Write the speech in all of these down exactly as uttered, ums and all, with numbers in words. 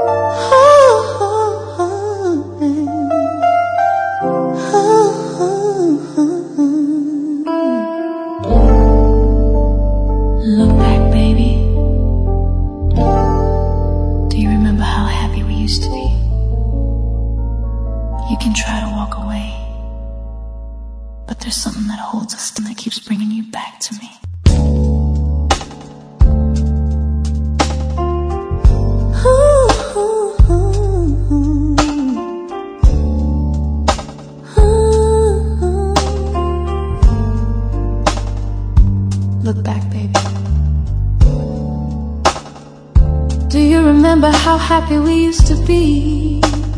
Look back, baby. Do you remember how happy we used to be? You can try to walk away, but there's something that holds us and that keeps bringing you back to me. Look back, baby. Do you remember how happy we used to be?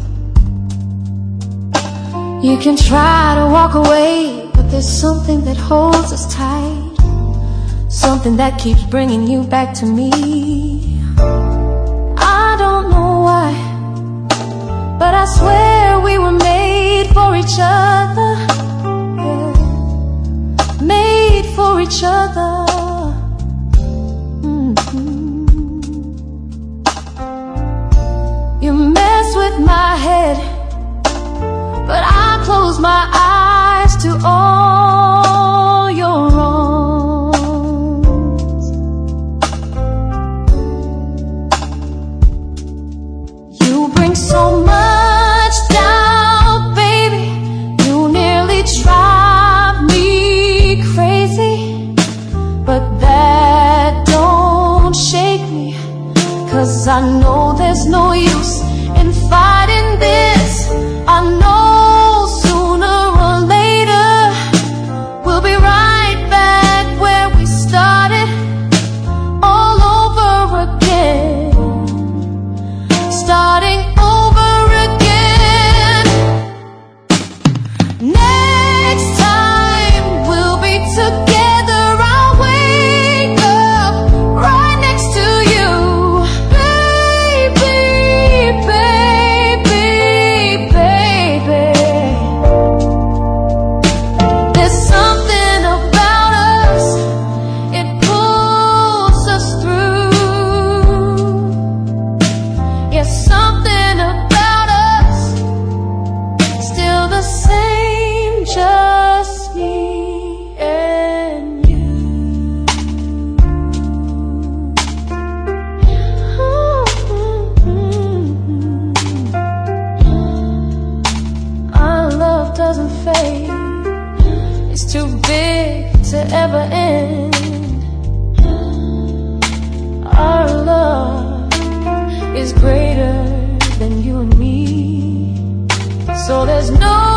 You can try to walk away, but there's something that holds us tight, something that keeps bringing you back to me. I don't know why, but I swear we were made for each other, yeah. Made for each other. You mess with my head, but I close my eyes to all your wrongs. You bring so much doubt, baby. You nearly drive me crazy, but that don't shake me, 'cause I know there's no use in fighting this. I know sooner or later we'll be right back where we started, all over again, starting over again. Next time we'll be together, I'll wake up right next to you. Something about us, still the same, just me and you. Our love doesn't fade, it's too big to ever end. Our love is greater than you and me, so there's no